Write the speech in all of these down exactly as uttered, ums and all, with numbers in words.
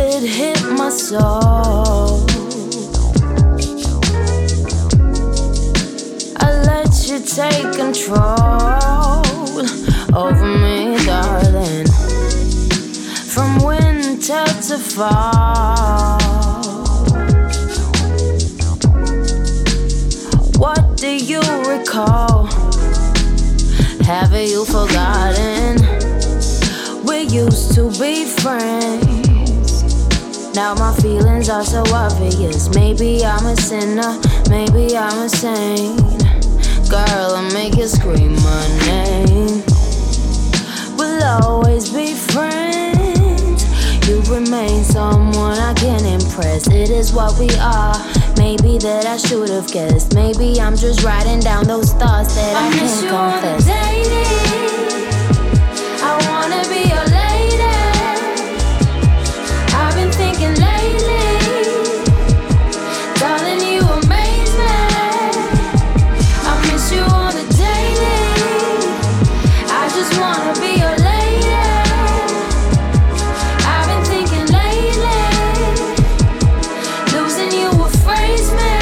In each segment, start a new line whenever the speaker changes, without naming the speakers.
it hit my soul. I let you take control over me, darling. From winter to fall, what do you recall? Have you forgotten? We used to be friends. Now my feelings are so obvious. Maybe I'm a sinner, maybe I'm a saint. Girl, I make you scream my name. We'll always be friends. You remain someone I can impress. It is what we are. Maybe that I should have guessed. Maybe I'm just writing down those thoughts that I, I can't confess. I wanna be your lady. I've been thinking lately, darling, you amaze me. I miss you on the daily. I just wanna be your lady. I've been thinking lately, losing you afraid me.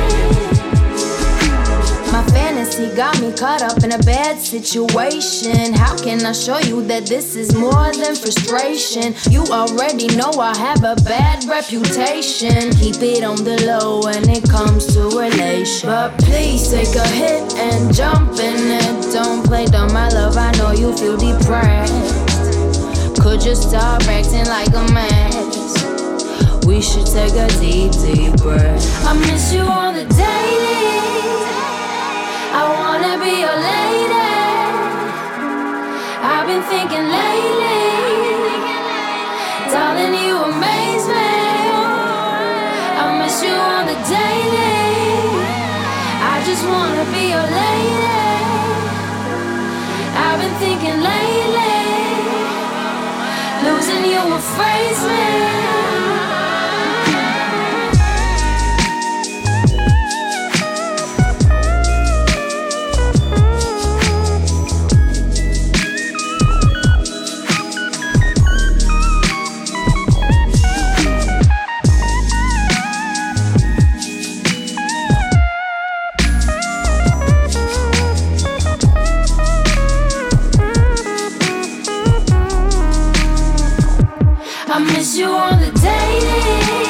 My fantasy got me caught up in a bad situation. How can I show you that this is more than frustration? You already know I have a bad reputation. Keep it on the low when it comes to relation. But please take a hit and jump in it. Don't play dumb, my love, I know you feel depressed. Could you stop acting like a mess? We should take a deep, deep breath. I miss you on the daily. I wanna be your lady. I've been thinking lately, darling, you amaze me. I miss you on the daily. I just wanna be your lady. I've been thinking lately, losing you afraid me. I miss you on the daily.